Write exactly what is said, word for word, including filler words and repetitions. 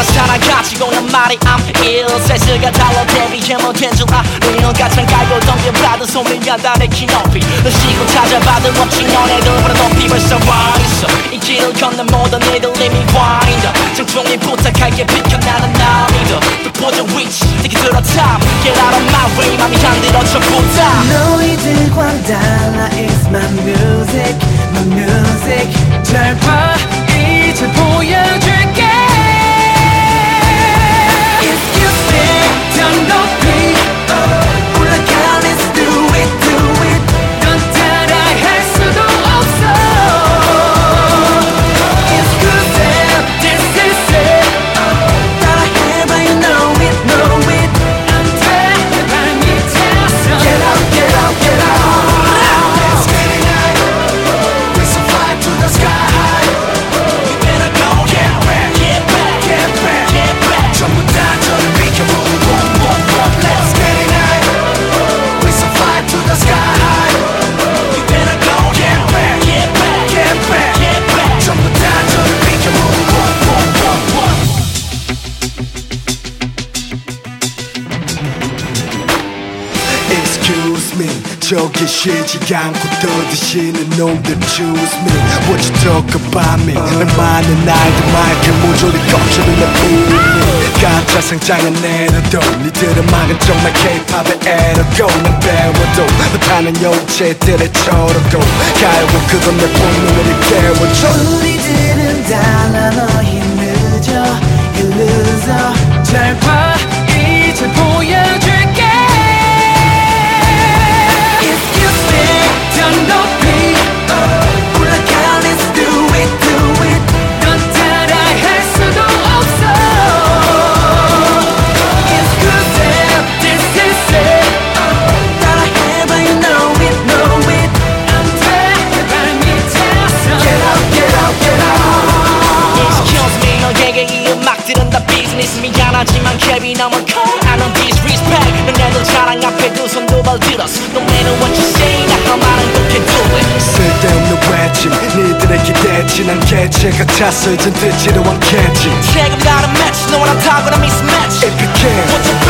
살아가지고 난 말이 I'm ill 세수가 달라 데뷔해 못한 줄 아는 가장 깔고 덤벼봐도 소리가 다내 키높이 너 쉬고 찾아봐도 없지 너네들보다 높이 벌써 와 있어 이 길을 걷는 모든 애들 이미 와인다 정중히 부탁할게 비켜나는 나 믿어 또 보자 위치 되게 들어 top Get out of my way 맘이 안 들어 전부다 너희들과 달라 It's my music, my music 잘 봐 이제 보여줄게 If you stay 더 높이 올라가 Let's do it, do it 넌 따라할 수도 없어 It's good and this is it 따라해봐 you know it, know it 안 돼, 내 발 밑에서 Get out, get out, get out Let's get it night We so fly to the sky high You better go get back, get back, get back, get back 전부 다 저를 비켜보고 boom, boom, boom Let's get it night We so fly to the sky high You better go get back, get back, get back, get back 전부 다 저를 비켜보고 boom, boom, boom, boom Excuse me 저기 쉬지 않고 떠드시는 놈들 Choose me What you talk about me 날 많은 나이들 마이크 모조리 꺾여도 내 부름이 가짜 상장은 내려도 니들은 막은 정말 K-팝의 에러고 난 배워도 못하는 영체들의 저러고 결국 그건 내 본능을 깨워줘 우리들은 달라 너희 늦어 You loser 잘 봐 이제 보여줄게 더 높이 올라가 Let's do it, do it 넌 따라할 수도 없어 It's good and this is it 따라해봐 you know it, know it 안 돼, 내 발 밑에서 Get out, get out, get out Excuse me 너에게 이 음악들은 다 비즈니스 미안하지만 캡이 너무 커 I don't disrespect 너네들 자랑 앞에 두 손 두 발 들었어 No matter what you say 나 말은 꼭 해도 쓸데없는 외침 니들의 기대치 난 개체 같았어 이젠 듣지도 않겠지 지금 나는 match 너와 나 타고난 mismatch If you can